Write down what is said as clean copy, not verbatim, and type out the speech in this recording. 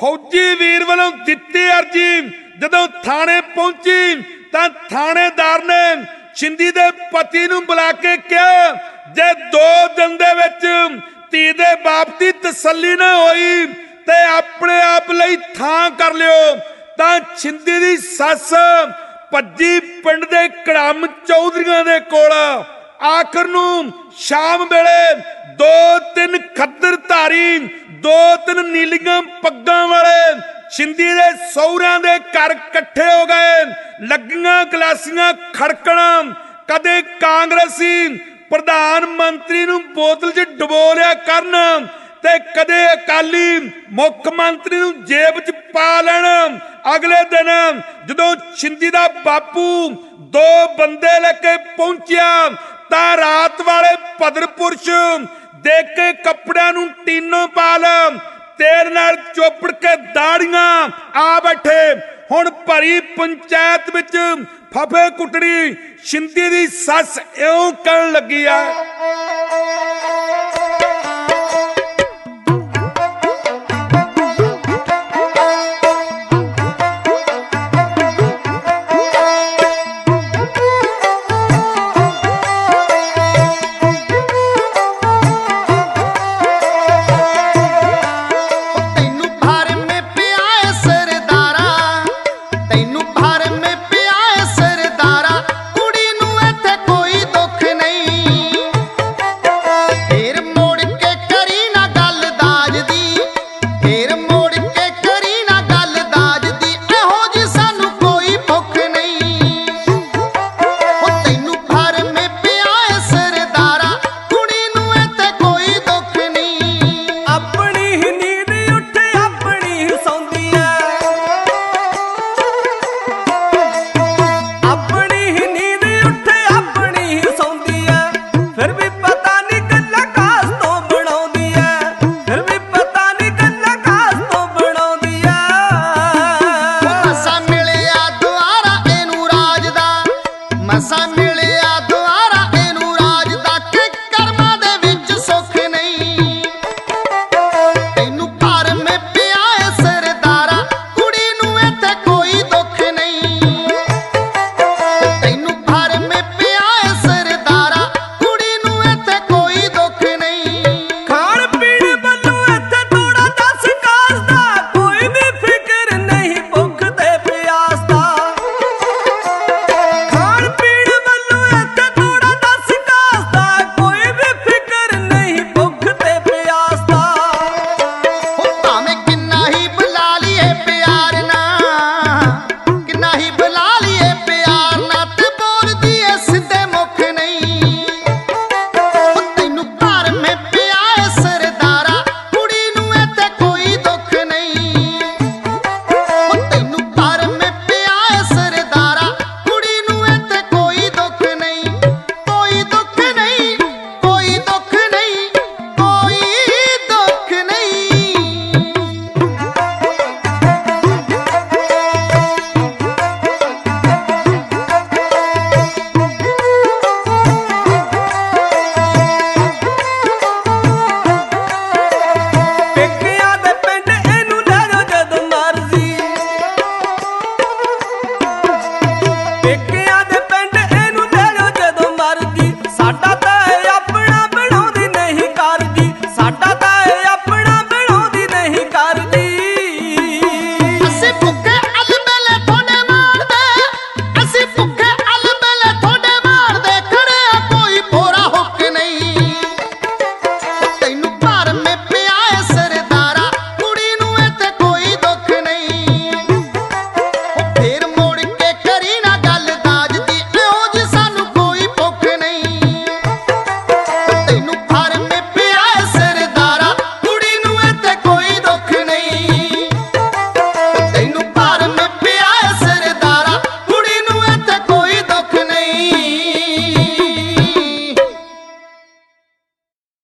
फौजी वीर वालों दिती अर्जी जदों थाने पहुंची तां थानेदार ने छिंदी दे पति नूं बुला के कहा जे 2 दिन दे विच धी दे बाप दी तसल्ली ना होई ते अपने आप लई थां कर लियो। तां छिंदी दी सस भज्जी पिंड दे कड़म चौधरीआं दे कोल आखिर नूं शाम वेले 2-3 खद्दर धारी 2-3 नीलियां पग्गां वाले छिंदी दे सौहरिਆਂ दे घर इकट्ठे हो गए। लगियां गलासियां खड़कण कदे कांग्रेसी प्रधानमंत्री नूं बोतल च डुबो लिया करन ते कदे अकाली मुख मंत्री नूं जेब च पा लैण। अगले दिन जदों छिंदी दा बापू 2 बंदे लेके पहुंचिया तां रात वाले भद्र पुरुष देख के कपड़ियां नूं टीनों पा ल तेरे नाल चोपड़ के दाड़ियां आ बैठे। हुण भरी पंचायत विच फफे कुटड़ी छिंदी दी सस इउं कहण लगी आ